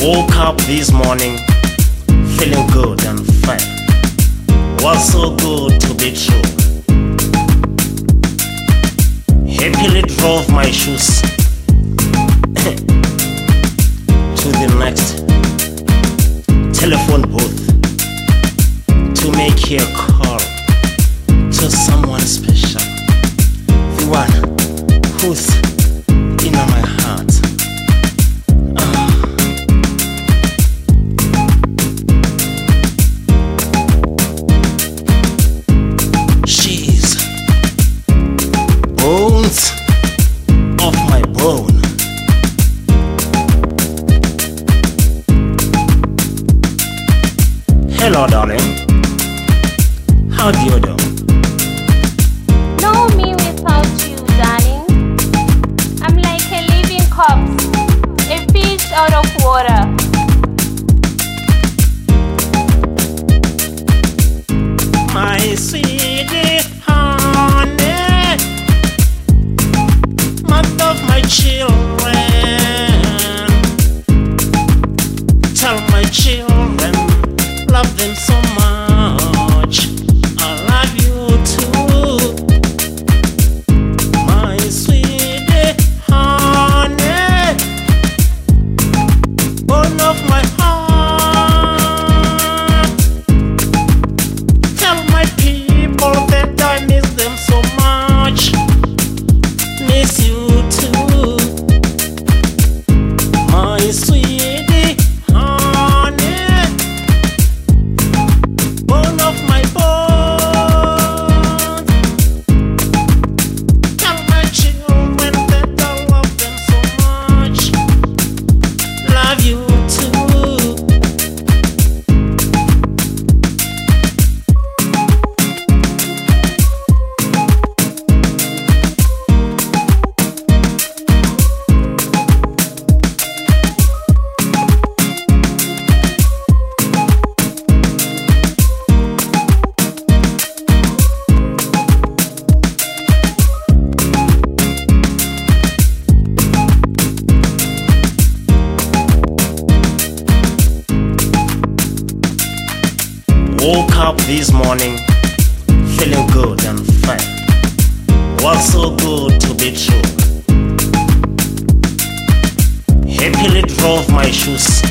Woke up this morning feeling good and fine. Was so good to be true. Happily drove my shoes to the next telephone booth to make a call to someone special, the one who's in my heart. She's bones of my bone. Hello, darling. How do you do? Know me without you, darling. I'm like a living corpse, a fish out of water. My sweetie honey, mother of my children. Tell my children, love them so much. I love you too. My sweetie honey, bone of my heart. Tell my people that I miss them so much. Miss you too. My sweetie honey, bone of my bones. Tell my children that I love them so much. Love you too. Woke up this morning feeling good and fine. Was so good to be true. Happily drove my shoes